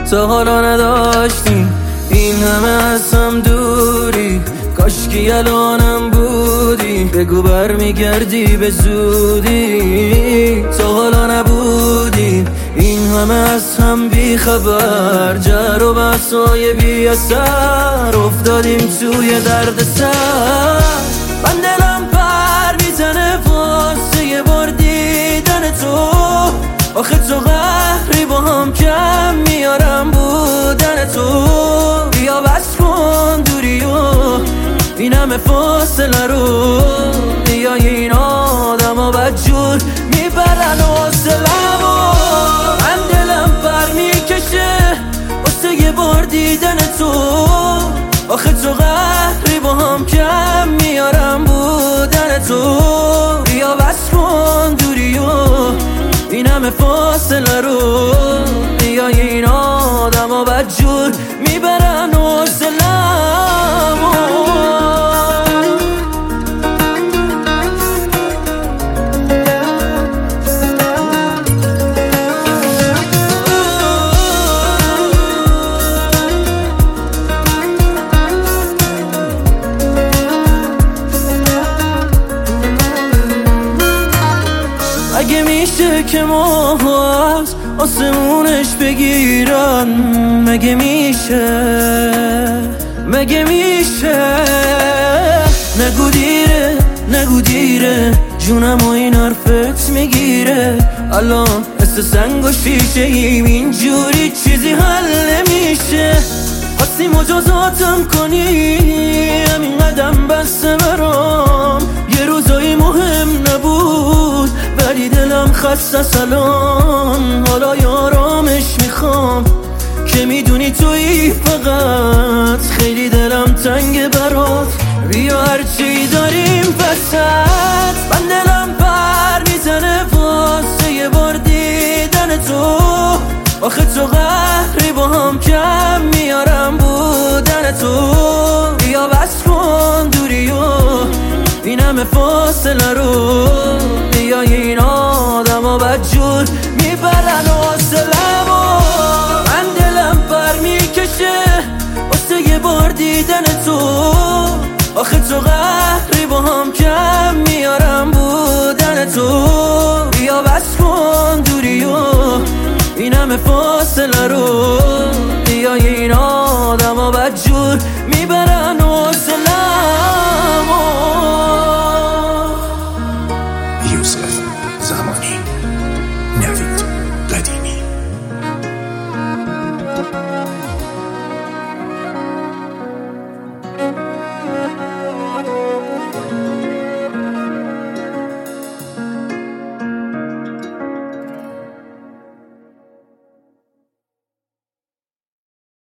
تا حالا نداشتیم این همه از هم دوری. کاشکی الانم بودی، بگو برمیگردی به زودی. تا حالا نبودیم این همه از هم بی خبر، جر و بحثای بی اثر، افتادیم توی درد سر. من دلم پر میزنه واسه یه بار دیدن تو، آخه تو قهری با هم کم میارم بودن تو. بیا بس کن دوری و این همه فاصله رو، بیا این آدم ها بدجور میبرن حوصله‌مو. من دلم پر میکشه واسه یه بار دیدن تو، آخه تو قهری با هم کم میارم بودن تو. بیا بس کن دوری و این همه فاصله رو، بیا این آدم ها بدجور میبرن حوصله‌مو. اگه میشه که ماها از آسمونش بگیرن، مگه میشه نگو دیره جونم و این حرفت میگیره. الان مثل سنگ و شیشه ایم، اینجوری چیزی حل نمیشه. خواستی مجازاتم کنی، همین قدم بسته برام. یه روزایی مهم نبود ولی دلم خسته سلام. حالا یارامش میخوام که میدونی تویی فقط، خیلی دلم تنگ برات. بیا هرچی داریم وسط، من دلم پر میزنه واسه یه بار دیدن تو، آخه تو قهری با هم کم میارم بودن تو. بیا بس کن دوری و این همه فاصله رو، بیا این آدم ها بدجور میبرن حوصله‌مو. من دلم پر میکشه واسه یه بار دیدن تو، آخه تو قهری با هم کم میارم بودن تو. بیا بس کن دوری و این همه فاصله رو، بیا این آدم ها بدجور میبرن حوصله‌مو. Yusuf.